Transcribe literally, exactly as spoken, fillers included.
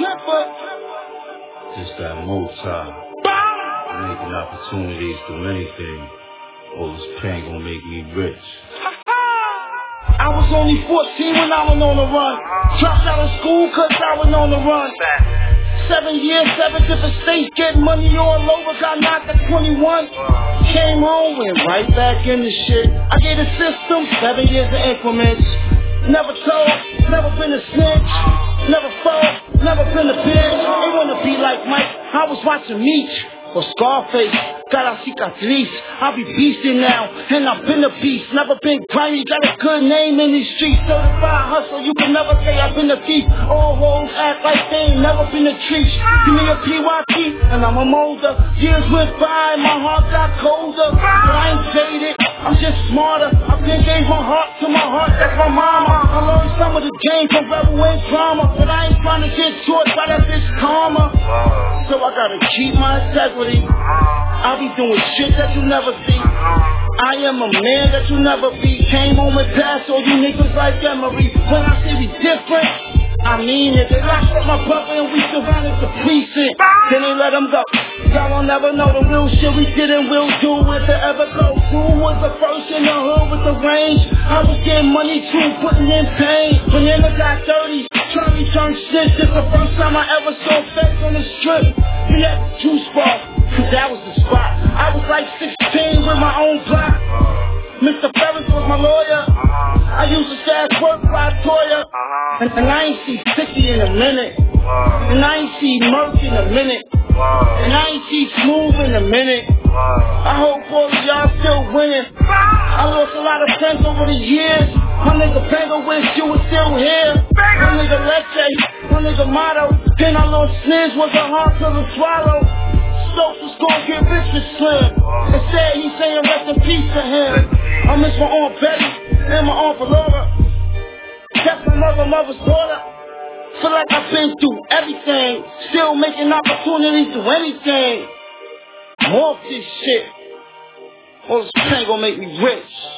Just that multi, making opportunities through anything. All this pain gon' make me rich. I was only fourteen when I went on the run. Dropped out of school cause I went on the run. Seven years, seven different states, getting money all over, got knocked at twenty-one. Came home, went right back in the shit. I gave the system seven years in increments. Never told, never been a snitch. Never fought, never been a bitch. They wanna be like Mike, I was watching Meech or Scarface. Got a cicatriz, I be beastin' now, and I've been a beast. Never been grimy, got a good name in these streets. Certified hustle, you can never say I've been a thief. All hoes act like they ain't never been a treat. Give me a P Y T, and I'm a molder. Years went by, my heart got colder. But I ain't jaded, I'm just smarter. I been gave my heart to my heart, that's my mama. I learned some of the game from rebel and drama, but I ain't trying to get tortured by that bitch karma. So I gotta keep my integrity. I'll be doing shit that you never see. I am a man that you never be. Came home and passed all you niggas like Emery. When I say we different, I mean it. They locked up my brother and we surrounded the precinct. Then they let him go. Y'all will never know the real shit we did and will do if it ever go. Who was the first in the hood with the range? I was getting money too, putting in pain. When nigga got thirty, trying to turn shit. This the first time I ever saw face on the strip. We had the juice bar, cause that was the spot. I was like sixteen with my own block. Mister Ferris was my lawyer. I used to stash work by Toya. And, and I ain't see fifty in a minute. And I ain't see Merc in a minute. And I ain't see Smooth in a minute. I hope all of y'all still winning. I lost a lot of friends over the years. My nigga Panga wish you was still here. My nigga Leche, my nigga Motto. Then I lost Sniz, was a hard pill to swallow. Stokes was gonna get rich with Slim. Instead he saying rest in peace to him. I miss my Aunt Betty and my Aunt Valora. That's my mother, mother's daughter. Feel like I've been through everything. Still making opportunities to anything. More of this shit. All this pain gonna make me rich.